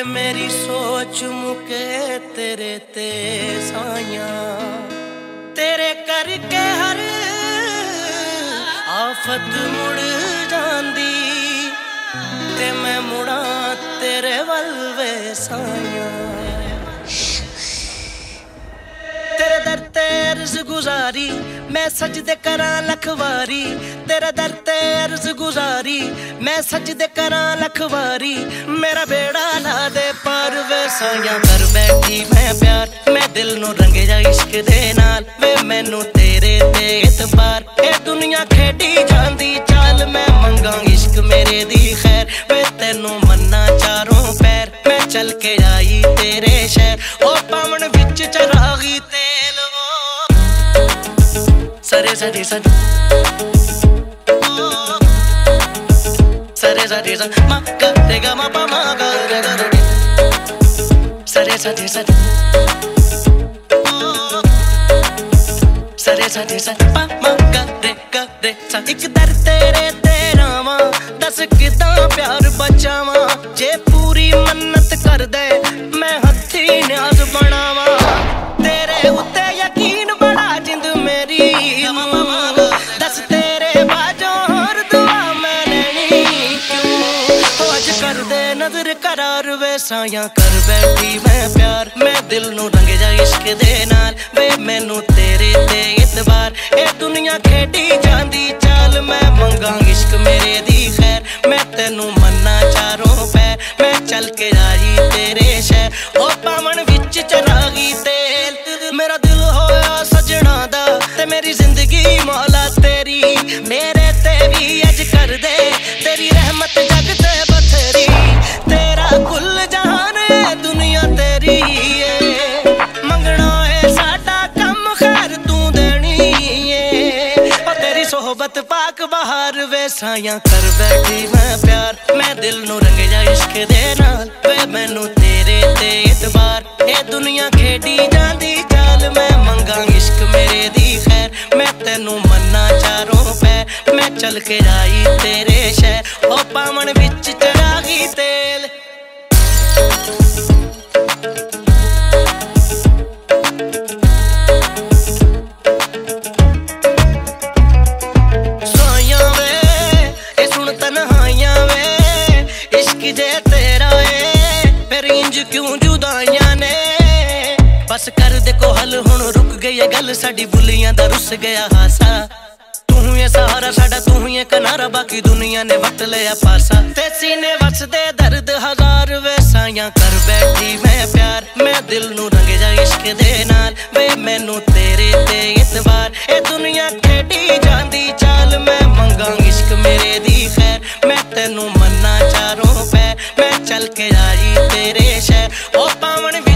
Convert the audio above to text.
वे मेरी सोच मुके तेरे ते साया, तेरे करके हर आफत मुड़ जांदी ते मैं मुड़ा तेरे वल वे साया। तेरे दर ते अर्ज गुजारी मैं सजदे करां लख वारी, तेरे दर ते अर्ज गुजारी मैं सजदे करां लख वारी। मेरा बेड़ा ला दे पार वे साया, कर बैठी मैं प्यार मैं दिल नू रंगे जा इश्क दे नाल वे मैनू तेरे ते इतबार। ए दुनिया खेडी जांदी चाल मैं मंगा इश्क मेरे दी खैर, वे तेनू मन्ना चारों पैर मैं चल के आई तेरे शहर। ओ पावन विच चरागी तेल वो सरे सरे सन सरे सरे सन मा ग रे ग मा पा मा ग रे ग रे सरे सरे सन सरे सरे सन पा मा ग रे सन। इक दर तेरे तेरा वा दस किदां प्यार बचावा, जे पूरी मन्नत कर दे मैं हथी न्याज बनावा। तेरे उत्ते यकीन बड़ा जिंद मेरी दस तेरे बाजों हर दुआ मैं लेनी क्यों। आज कर दे नजर करार वे साया, कर बैठी मैं प्यार मैं दिल नू रंगे जा इश्क दे नाल वे मैनू तेरे ते इतबार। ए दुनिया खेडी जांदी चाल मैं मंगा इश्क मेरे दी खैर, मैं तेनू मन्ना चारों पैर मैं चल के आई तेरे शहर। ओ पावन विच चरागी तेल मेरा दिल होया सजना दा ते मेरी जिंदगी मौला तेरी, मेरे ते भी अज कर दे तेरी रहमत जग ते बथेरी। तेरा कुल जहान है दुनिया तेरी है, मंगना है साडा कम खैर तू देनी है। ओ तेरी सोहबत पाक बहार वे साया, कर बैठी मैं प्यार मैं दिल नू रंगे जा इश्क दे नाल वे मैनू तेरे ते इतबार। ए दुनिया खेडी जांदी चाल मैं मंगा इश्क मेरे दी खैर, मैं तेनू मन्ना चारों पैर मैं चल के आई तेरे शहर। ओ पावन विच चरागी तेल सोया वे ए सुन तन्हाइयां वे इश्क जे तेरा है फिर इंज क्यों जुदाइयां ने। बस कर दे को हल हुण रुक गई गल साडी बुलियां दा रुस गया हासा। तू ही सहारा साडा तू ही किनारा बाकी दुनिया ने वट लिया पासा। ते सीने वसदे दर्द हजार वे साया, कर बैठी मैं प्यार मैं दिल नू रंगे जा इश्क दे नाल वे मैनू तेरे ते इतबार। ए दुनिया खेडी जांदी चाल मैं मंगा इश्क मेरे दी खैर, मैं तेनू मन्ना चारों पैर मैं चल के आई तेरे शहर। ओ पावन